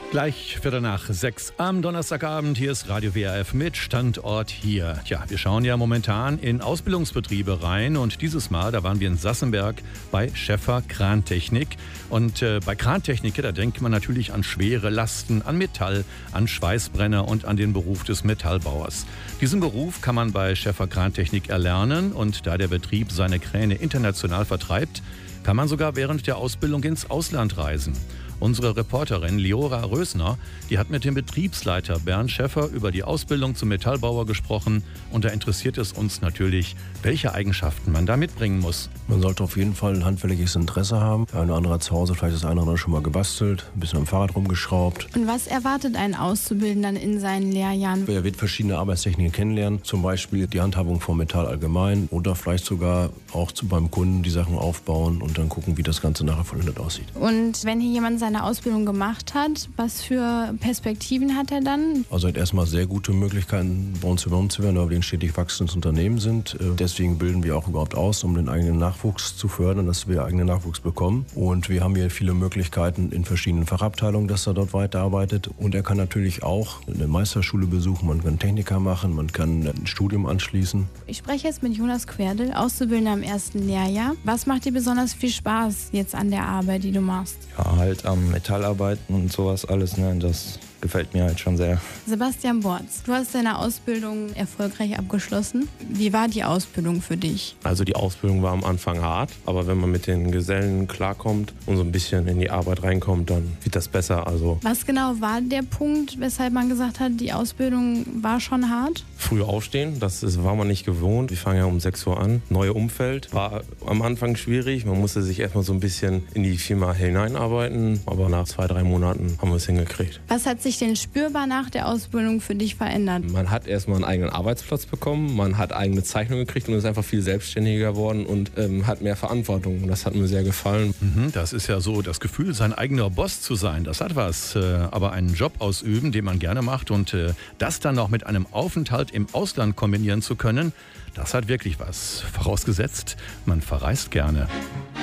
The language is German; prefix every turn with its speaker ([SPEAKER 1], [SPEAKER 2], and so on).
[SPEAKER 1] Gleich 5:45 am Donnerstagabend. Hier ist Radio WRF mit Standort hier. Tja, wir schauen ja momentan in Ausbildungsbetriebe rein und dieses Mal, da waren wir in Sassenberg bei Schäffer Krantechnik. Und bei Krantechnik, da denkt man natürlich an schwere Lasten, an Metall, an Schweißbrenner und an den Beruf des Metallbauers. Diesen Beruf kann man bei Schäffer Krantechnik erlernen und da der Betrieb seine Kräne international vertreibt, kann man sogar während der Ausbildung ins Ausland reisen. Unsere Reporterin Liora Rösner, die hat mit dem Betriebsleiter Bernd Schäffer über die Ausbildung zum Metallbauer gesprochen. Und da interessiert es uns natürlich, welche Eigenschaften man da mitbringen muss.
[SPEAKER 2] Man sollte auf jeden Fall ein handwerkliches Interesse haben. Der eine oder andere hat zu Hause vielleicht das eine oder andere schon mal gebastelt, ein bisschen am Fahrrad rumgeschraubt.
[SPEAKER 3] Und was erwartet ein Auszubildender in seinen Lehrjahren?
[SPEAKER 2] Er wird verschiedene Arbeitstechniken kennenlernen, zum Beispiel die Handhabung von Metall allgemein oder vielleicht sogar auch beim Kunden die Sachen aufbauen und dann gucken, wie das Ganze nachher vollendet aussieht.
[SPEAKER 3] Und wenn hier jemand seine Ausbildung gemacht hat, was für Perspektiven hat er dann?
[SPEAKER 2] Also er hat erstmal sehr gute Möglichkeiten, bei uns übernommen zu werden, weil wir ein stetig wachsendes Unternehmen sind. Deswegen bilden wir auch überhaupt aus, um den eigenen Nachwuchs zu fördern, dass wir eigenen Nachwuchs bekommen. Und wir haben hier viele Möglichkeiten in verschiedenen Fachabteilungen, dass er dort weiterarbeitet. Und er kann natürlich auch eine Meisterschule besuchen, man kann Techniker machen, man kann ein Studium anschließen.
[SPEAKER 3] Ich spreche jetzt mit Jonas Querdel, Auszubildender im ersten Lehrjahr. Was macht dir besonders viel Spaß jetzt an der Arbeit, die du machst?
[SPEAKER 4] Ja, halt am Metallarbeiten und sowas alles, ne, das gefällt mir halt schon sehr.
[SPEAKER 3] Sebastian Borz, du hast deine Ausbildung erfolgreich abgeschlossen. Wie war die Ausbildung für dich?
[SPEAKER 5] Also die Ausbildung war am Anfang hart, aber wenn man mit den Gesellen klarkommt und so ein bisschen in die Arbeit reinkommt, dann wird das besser. Also
[SPEAKER 3] was genau war der Punkt, weshalb man gesagt hat, die Ausbildung war schon hart?
[SPEAKER 5] Früh aufstehen, war man nicht gewohnt. Wir fangen ja um 6 Uhr an. Neue Umfeld war am Anfang schwierig. Man musste sich erstmal so ein bisschen in die Firma hineinarbeiten, aber nach 2-3 Monaten haben wir es hingekriegt.
[SPEAKER 3] Was hat sich denn spürbar nach der Ausbildung für dich verändert?
[SPEAKER 5] Man hat erstmal einen eigenen Arbeitsplatz bekommen, man hat eigene Zeichnungen gekriegt und ist einfach viel selbstständiger geworden und hat mehr Verantwortung. Das hat mir sehr gefallen.
[SPEAKER 1] Das ist ja so das Gefühl, sein eigener Boss zu sein. Das hat was. Aber einen Job ausüben, den man gerne macht und das dann noch mit einem Aufenthalt im Ausland kombinieren zu können, das hat wirklich was. Vorausgesetzt, man verreist gerne.